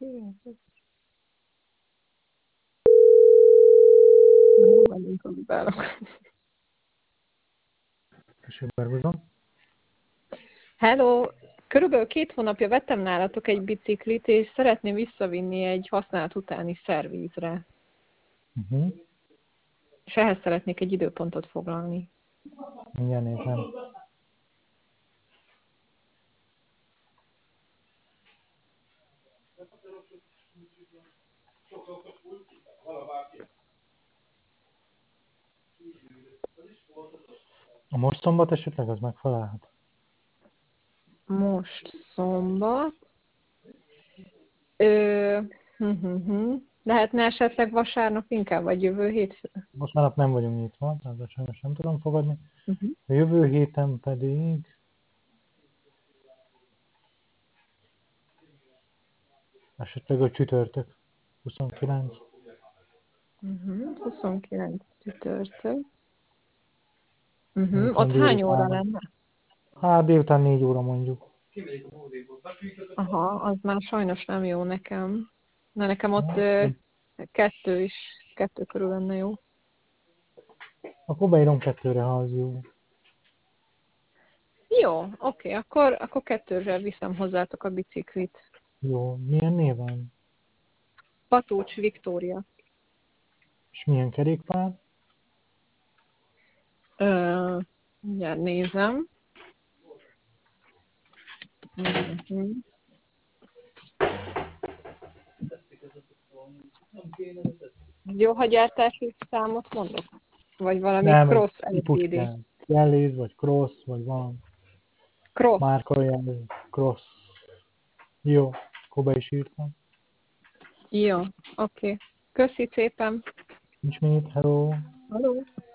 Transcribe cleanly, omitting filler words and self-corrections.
Hello! Körülbelül 2 hónapja vettem nálatok egy biciklit, és szeretném visszavinni egy használat utáni szervízre. És ehhez szeretnék egy időpontot foglalni. Mindjárt nézem. A most szombat esetleg az megfelelhet? Most szombat. Lehetne esetleg vasárnap inkább, vagy jövő hétfő? Vasárnap nem vagyunk nyitva, tehát sajnos nem tudom fogadni. A jövő héten pedig... esetleg a csütörtök. 29. 29 csütörtök. Délután Ott hány óra lenne? Hát délután 4 óra mondjuk. Aha, az már sajnos nem jó nekem. Na nekem ott 2 körül lenne jó. Akkor beírom 2-re, ha az jó. Jó, oké, akkor 2-re viszem hozzátok a biciklit. Jó, milyen néven? Patócs Viktória. És milyen kerékpár? Mindjárt nézem. Jó, ha gyártási számot mondok? Vagy valami Nem, Cross típus LTD? kell. Jelléz, vagy cross, vagy van. Cross. Márkajelléz, cross. Jó, akkor be is írtam. Jó, oké. Köszi szépen. Nincs mit, hello. Hello.